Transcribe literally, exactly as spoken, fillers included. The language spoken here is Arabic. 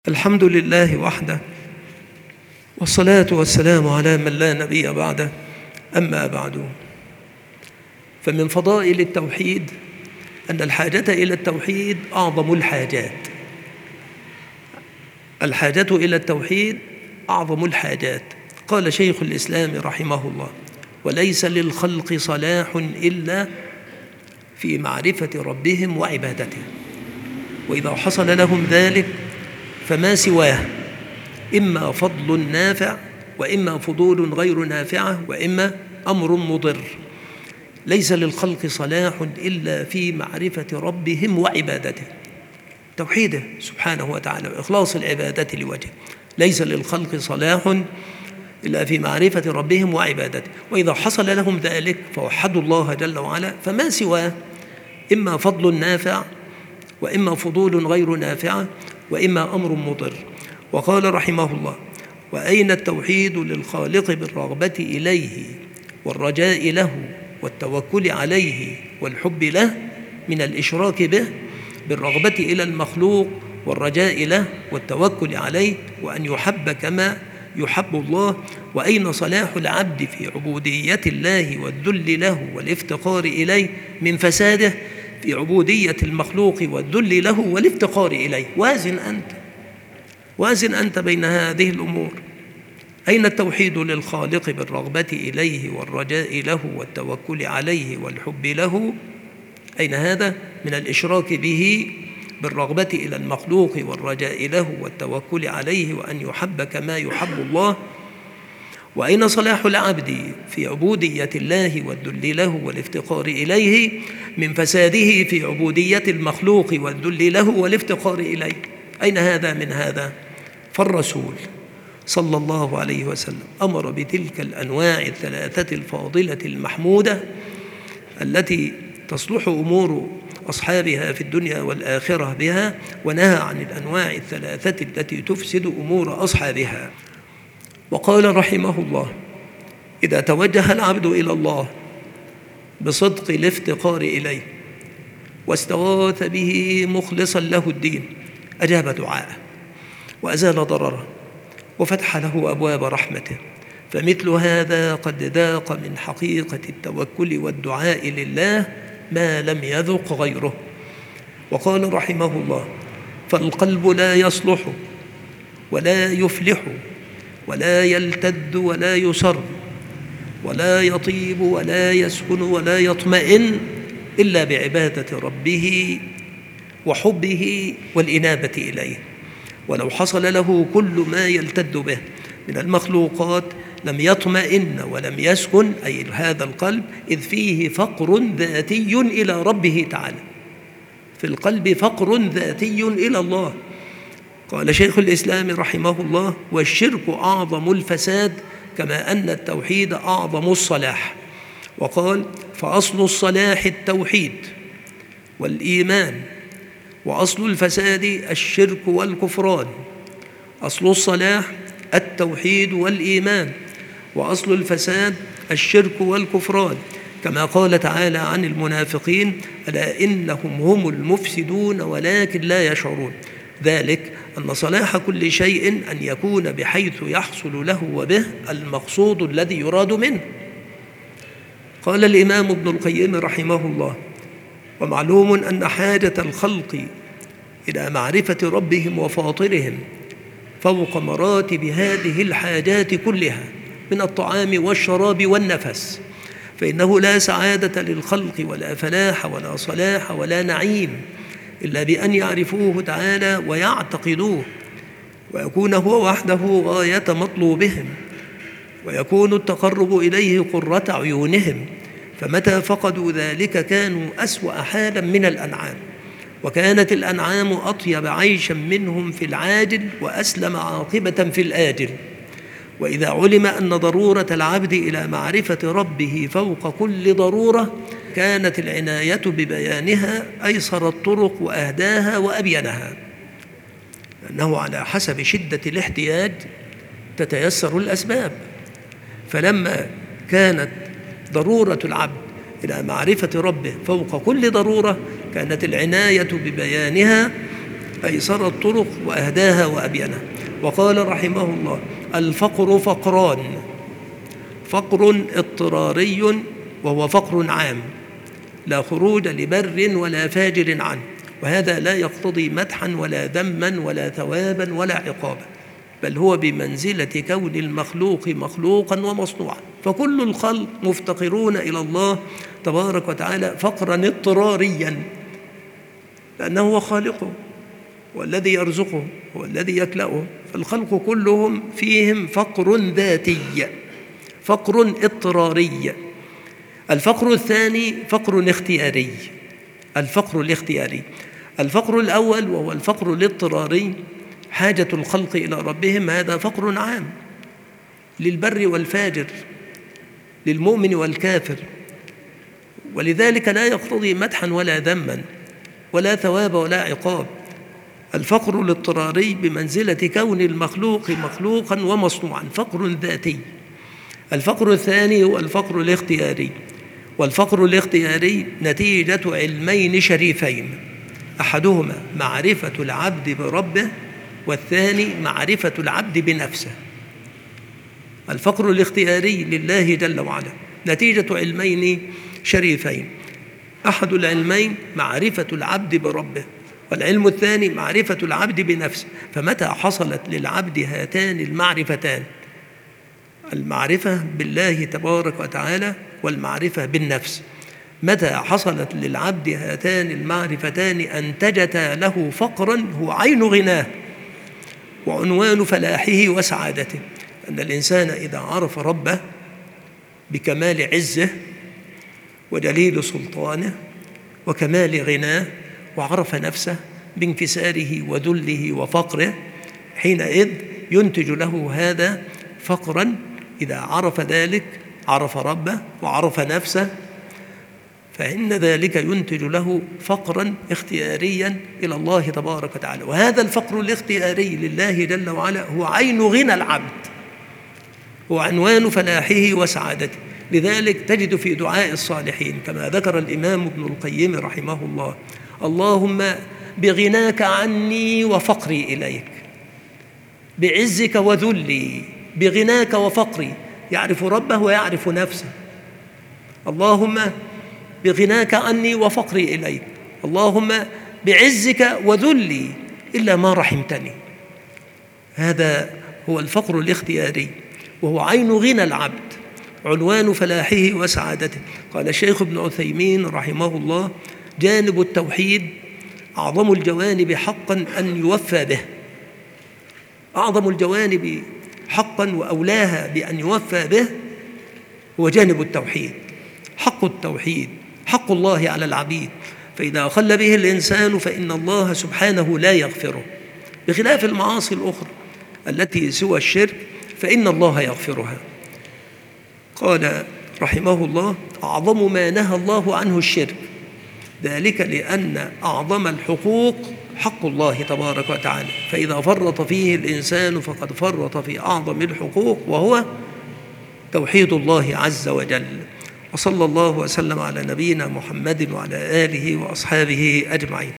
الحمد لله وحده، والصلاة والسلام على من لا نبي بعده. أما بعد، فمن فضائل التوحيد أن الحاجة إلى التوحيد أعظم الحاجات. الحاجة إلى التوحيد أعظم الحاجات. قال شيخ الإسلام رحمه الله: وليس للخلق صلاح إلا في معرفة ربهم وعبادته، وإذا حصل لهم ذلك فما سواه إما فضل نافع، وإما فضول غير نافعة، وإما أمر مضر. ليس للخلق صلاح إلا في معرفة ربهم وعبادته، توحيده سبحانه وتعالى وإخلاص العبادة لوجهه. ليس للخلق صلاح إلا في معرفة ربهم وعبادته، وإذا حصل لهم ذلك فوحدوا الله جل وعلا، فما سواه إما فضل نافع، وإما فضول غير نافعة، وإما أمر مضر. وقال رحمه الله: وأين التوحيد للخالق بالرغبة إليه والرجاء له والتوكل عليه والحب له من الإشراك به، بالرغبة إلى المخلوق والرجاء له والتوكل عليه، وأن يحب كما يحب الله. وأين صلاح العبد في عبودية الله والذل له والافتقار إليه من فساده في عبودية المخلوق والذل له والافتقار إليه؟ وازن أنت وازن أنت بين هذه الأمور. أين التوحيد للخالق بالرغبة إليه والرجاء له والتوكل عليه والحب له؟ أين هذا من الإشراك به بالرغبة إلى المخلوق والرجاء له والتوكل عليه وأن يحب كما يحب الله؟ وأين صلاح العبد في عبودية الله والذل له والافتقار إليه من فساده في عبودية المخلوق والذل له والافتقار إليه؟ أين هذا من هذا؟ فالرسول صلى الله عليه وسلم أمر بتلك الأنواع الثلاثة الفاضلة المحمودة التي تصلح أمور أصحابها في الدنيا والآخرة بها، ونهى عن الأنواع الثلاثة التي تفسد أمور أصحابها. وقال رحمه الله: إذا توجه العبد إلى الله بصدق الافتقار إليه واستغاث به مخلصا له الدين، أجاب دعاءه وأزال ضرره وفتح له أبواب رحمته، فمثل هذا قد ذاق من حقيقة التوكل والدعاء لله ما لم يذق غيره. وقال رحمه الله: فالقلب لا يصلح ولا يفلح ولا يلتد ولا يسر ولا يطيب ولا يسكن ولا يطمئن إلا بعبادة ربه وحبه والإنابة إليه. ولو حصل له كل ما يلتد به من المخلوقات لم يطمئن ولم يسكن، أي هذا القلب، إذ فيه فقر ذاتي إلى ربه تعالى. في القلب فقر ذاتي إلى الله. قال شيخ الإسلام رحمه الله: والشرك أعظم الفساد كما أن التوحيد أعظم الصلاح. وقال: فأصل الصلاح التوحيد والإيمان، وأصل الفساد الشرك والكفران. أصل الصلاح التوحيد والإيمان، وأصل الفساد الشرك والكفران، كما قال تعالى عن المنافقين: ألا إنهم هم المفسدون ولكن لا يشعرون. ذلك أن صلاح كل شيء أن يكون بحيث يحصل له وبه المقصود الذي يراد منه. قال الإمام ابن القيم رحمه الله: ومعلوم أن حاجة الخلق إلى معرفة ربهم وفاطرهم فوق مراتب هذه الحاجات كلها من الطعام والشراب والنفس، فإنه لا سعادة للخلق ولا فلاح ولا صلاح ولا نعيم إلا بأن يعرفوه تعالى ويعتقدوه، ويكون هو وحده غاية مطلوبهم، ويكون التقرب إليه قرة عيونهم. فمتى فقدوا ذلك كانوا أسوأ حالا من الأنعام، وكانت الأنعام أطيب عيشا منهم في العاجل وأسلم عاقبة في الآجل. وإذا علم أن ضرورة العبد إلى معرفة ربه فوق كل ضرورة كانت العناية ببيانها أيسر الطرق وأهداها وأبينها، لأنه على حسب شدة الاحتياج تتيسر الأسباب. فلما كانت ضرورة العبد إلى معرفة ربه فوق كل ضرورة كانت العناية ببيانها أيسر الطرق وأهداها وأبينها. وقال رحمه الله: الفقر فقران، فقر اضطراري وهو فقر عام لا خروج لبر ولا فاجر عنه، وهذا لا يقتضي مدحا ولا ذما ولا ثوابا ولا عقابا، بل هو بمنزلة كون المخلوق مخلوقا ومصنوعا، فكل الخلق مفتقرون إلى الله تبارك وتعالى فقرا اضطراريا، لأنه هو خالقه والذي يرزقه والذي يكلأه، فالخلق كلهم فيهم فقر ذاتي، فقر اضطراري. الفقر الثاني فقر اختياري، الفقر الاختياري. الفقر الأول وهو الفقر الاضطراري، حاجة الخلق إلى ربهم، هذا فقر عام للبر والفاجر، للمؤمن والكافر، ولذلك لا يقتضي مدحا ولا ذما ولا ثواب ولا عقاب. الفقر الاضطراري بمنزلة كون المخلوق مخلوقا ومصنوعا، فقر ذاتي. الفقر الثاني هو الفقر الاختياري، والفقر الاختياري نتيجة علمين شريفين، أحدهما معرفة العبد بربه، والثاني معرفة العبد بنفسه. الفقر الاختياري لله جل وعلا نتيجة علمين شريفين، أحد العلمين معرفة العبد بربه، والعلم الثاني معرفة العبد بنفسه. فمتى حصلت للعبد هاتان المعرفتان، المعرفة بالله تبارك وتعالى والمعرفة بالنفس، متى حصلت للعبد هاتان المعرفتان أنتجتا له فقرا هو عين غناه وعنوان فلاحه وسعادته. أن الإنسان إذا عرف ربه بكمال عزه وجليل سلطانه وكمال غناه، وعرف نفسه بانكساره وذله وفقره، حينئذ ينتج له هذا فقرا. إذا عرف ذلك، عرف ربه وعرف نفسه، فإن ذلك ينتج له فقرا اختياريا إلى الله تبارك وتعالى. وهذا الفقر الاختياري لله جل وعلا هو عين غنى العبد، هو عنوان فلاحه وسعادته. لذلك تجد في دعاء الصالحين كما ذكر الإمام ابن القيم رحمه الله: اللهم بغناك عني وفقري إليك، بعزك وذلي، بغناك وفقري. يعرف ربه ويعرف نفسه. اللهم بغناك عني وفقري إليك، اللهم بعزك وذلي إلا ما رحمتني. هذا هو الفقر الاختياري، وهو عين غنى العبد، عنوان فلاحه وسعادته. قال الشيخ ابن عثيمين رحمه الله: جانب التوحيد أعظم الجوانب حقا أن يوفى به، أعظم الجوانب حقا وأولاها بأن يوفى به هو جانب التوحيد، حق التوحيد، حق الله على العبيد. فإذا أخل به الإنسان فإن الله سبحانه لا يغفره، بخلاف المعاصي الأخرى التي سوى الشرك فإن الله يغفرها. قال رحمه الله: أعظم ما نهى الله عنه الشرك، ذلك لأن أعظم الحقوق حق الله تبارك وتعالى، فإذا فرط فيه الإنسان فقد فرط في أعظم الحقوق، وهو توحيد الله عز وجل. وصلى الله وسلم على نبينا محمد وعلى آله وأصحابه أجمعين.